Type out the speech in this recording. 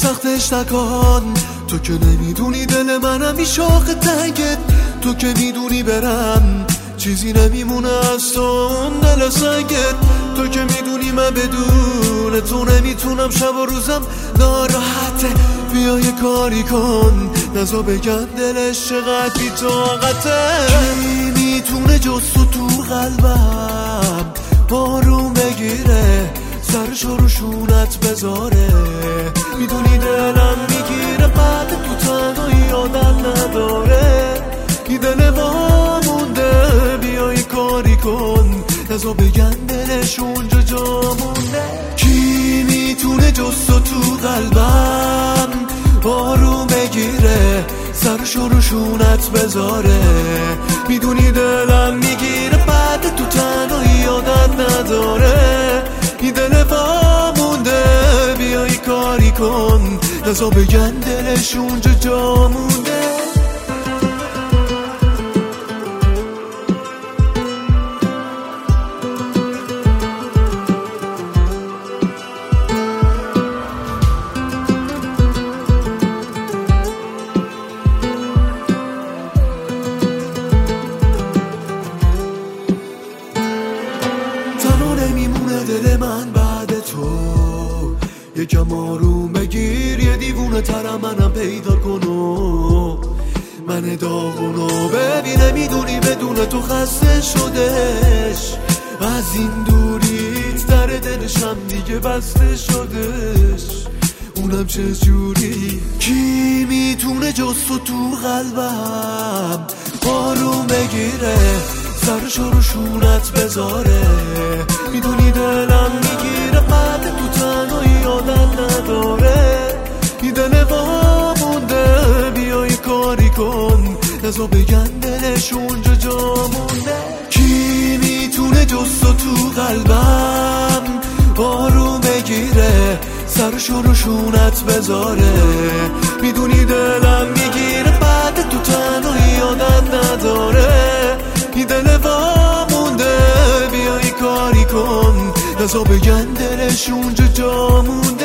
سختش نکن. تو که نمیدونی دل منم این شاخ تنگت، تو که میدونی برم چیزی نمیمونه از تو اون دل سنگت. تو که میدونی من بدون تو نمیتونم، شب و روزم ناراحته. بیا یه کاری کن نزا بگن دلش چقدر بی طاقته. کی میتونه جز تو قلبم بارون بگیره، سرشو رو شونت بذاره. میدونی دلم میگیره بعد تو تنهایی یادم نداره. این دل وامونده بیا یه کاری کن نزا بگن دلش اونجا جا مونده. کی میتونه جز تو قلبم بارون بگیره، سرشو رو شونت بذاره. میدونی دلم میگیره بعد تو تنهایی یادت نداره. این دل وامونده بیا یه کاری کن نزا بگن دلش اونجا جا مونده. نمیمونه دل من بعد تو، یکم آروم بگیر یه دیوونه ترم منم پیدا کنو. من داغونو ببینه میدونی بدون تو خسته شدش. از این دوریت در دلشم دیگه بسته شدش. اونم چه جوری؟ کی میتونه جز تو قلبم آروم بگیره، سرشو رو شونت بذاره. میدونی دلم میگیره بعد تو تنهایی یادم نداره. این دل وامونده بیا یه کاری کن نزا بگن دلش اونجا جا مونده. کی میتونه جز تو قلبم آروم بگیره، سرشو رو شونت بذاره. میدونی دلم میگیره بعد تو تنهایی یادت نداره. این دل وامونده بیا یه کاری کن نزا بگن دلش اونجا جا مونده.